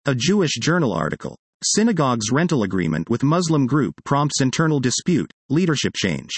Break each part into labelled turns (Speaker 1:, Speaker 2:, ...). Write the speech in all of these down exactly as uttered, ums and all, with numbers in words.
Speaker 1: A Jewish Journal article. Synagogue's rental agreement with Muslim group prompts internal dispute, leadership change.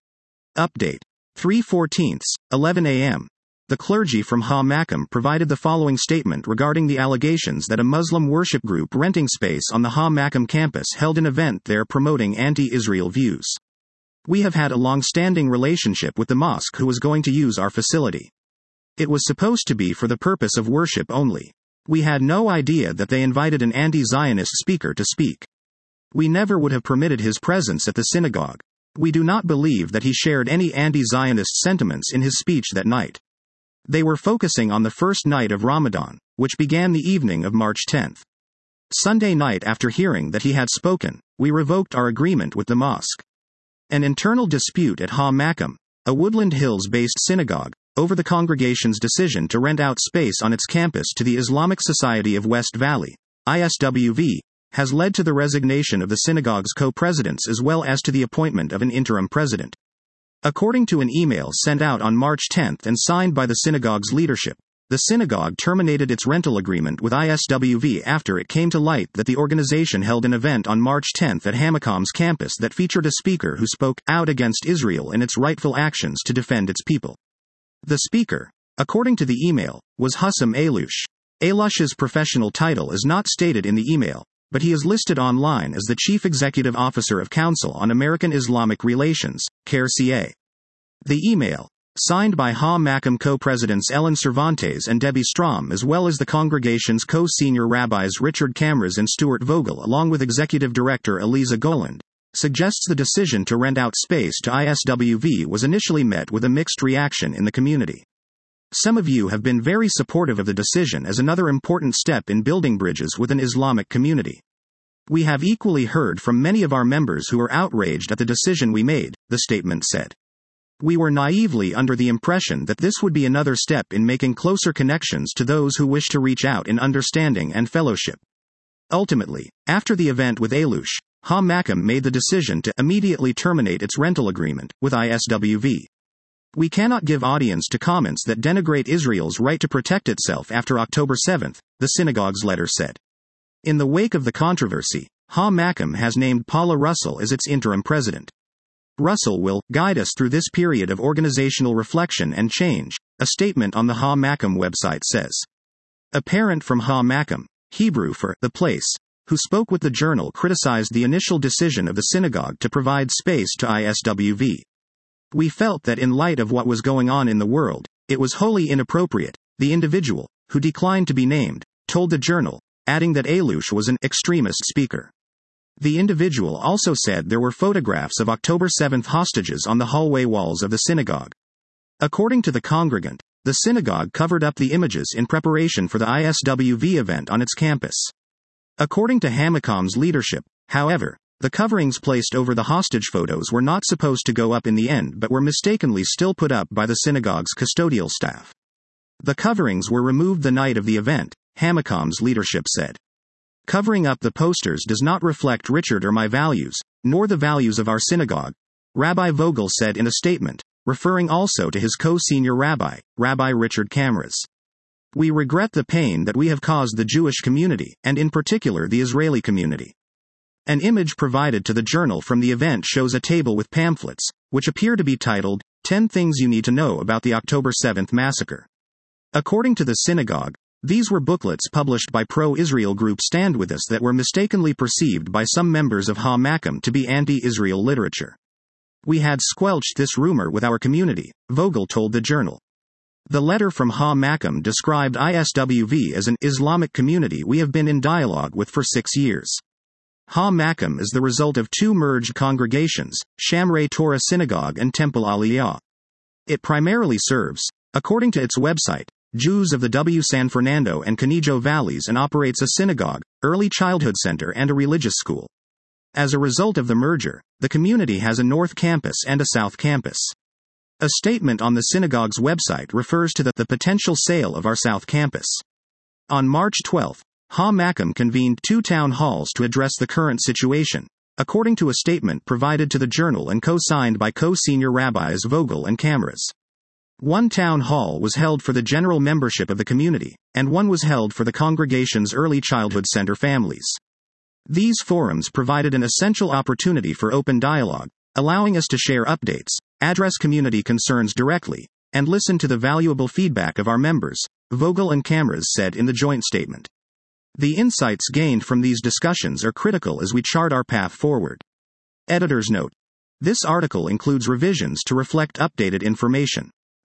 Speaker 1: Update. three fourteen, eleven a m The clergy from Ha Makam provided the following statement regarding the allegations that a Muslim worship group renting space on the Ha Makam campus held an event there promoting anti-Israel views. We have had a long-standing relationship with the mosque who was going to use our facility. It was supposed to be for the purpose of worship only. We had no idea that they invited an anti-Zionist speaker to speak. We never would have permitted his presence at the synagogue. We do not believe that he shared any anti-Zionist sentiments in his speech that night. They were focusing on the first night of Ramadan, which began the evening of March tenth. Sunday night, after hearing that he had spoken, we revoked our agreement with the mosque. An internal dispute at Ha Makam, a Woodland Hills-based synagogue, over the congregation's decision to rent out space on its campus to the Islamic Society of West Valley, I S W V, has led to the resignation of the synagogue's co-presidents as well as to the appointment of an interim president. According to an email sent out on March tenth and signed by the synagogue's leadership, the synagogue terminated its rental agreement with I S W V after it came to light that the organization held an event on March tenth at Hamakam's campus that featured a speaker who spoke out against Israel and its rightful actions to defend its people. The speaker, according to the email, was Hussam Alush. Alush's professional title is not stated in the email, but he is listed online as the Chief Executive Officer of Council on American Islamic Relations, C A R C A. The email, signed by Ha Makam co-presidents Ellen Cervantes and Debbie Strom as well as the congregation's co-senior rabbis Richard Camras and Stuart Vogel along with Executive Director Eliza Goland, suggests the decision to rent out space to I S W V was initially met with a mixed reaction in the community. Some of you have been very supportive of the decision as another important step in building bridges with an Islamic community. We have equally heard from many of our members who are outraged at the decision we made, the statement said. We were naively under the impression that this would be another step in making closer connections to those who wish to reach out in understanding and fellowship. Ultimately, after the event with Alush, Ha Makam made the decision to immediately terminate its rental agreement with I S W V. We cannot give audience to comments that denigrate Israel's right to protect itself after October seventh, the synagogue's letter said. In the wake of the controversy, Ha Makam has named Paula Russell as its interim president. Russell will guide us through this period of organizational reflection and change, a statement on the Ha Makam website says. A parent from Ha Makam, Hebrew for the place, who spoke with the Journal criticized the initial decision of the synagogue to provide space to I S W V. We felt that in light of what was going on in the world, it was wholly inappropriate, the individual, who declined to be named, told the Journal, adding that Alush was an extremist speaker. The individual also said there were photographs of October seventh hostages on the hallway walls of the synagogue. According to the congregant, the synagogue covered up the images in preparation for the I S W V event on its campus. According to Hamakam's leadership, however, the coverings placed over the hostage photos were not supposed to go up in the end but were mistakenly still put up by the synagogue's custodial staff. The coverings were removed the night of the event, Hamakam's leadership said. Covering up the posters does not reflect Richard or my values, nor the values of our synagogue, Rabbi Vogel said in a statement, referring also to his co-senior rabbi, Rabbi Richard Camras. We regret the pain that we have caused the Jewish community, and in particular the Israeli community. An image provided to the Journal from the event shows a table with pamphlets, which appear to be titled, ten Things You Need to Know About the October seventh Massacre. According to the synagogue, these were booklets published by pro-Israel group Stand With Us that were mistakenly perceived by some members of Ha Makam to be anti-Israel literature. We had squelched this rumor with our community, Vogel told the Journal. The letter from Ha Makam described I S W V as an Islamic community we have been in dialogue with for six years. Ha Makam is the result of two merged congregations, Shamrei Torah Synagogue and Temple Aliyah. It primarily serves, according to its website, Jews of the W San Fernando and Conejo Valleys and operates a synagogue, early childhood center and a religious school. As a result of the merger, the community has a North Campus and a South Campus. A statement on the synagogue's website refers to the, the potential sale of our South Campus. On March twelfth, Ha Makam convened two town halls to address the current situation, according to a statement provided to the Journal and co-signed by co-senior rabbis Vogel and Camras. One town hall was held for the general membership of the community, and one was held for the congregation's early childhood center families. These forums provided an essential opportunity for open dialogue, allowing us to share updates, address community concerns directly, and listen to the valuable feedback of our members, Vogel and Kamras said in the joint statement. The insights gained from these discussions are critical as we chart our path forward. Editor's note. This article includes revisions to reflect updated information.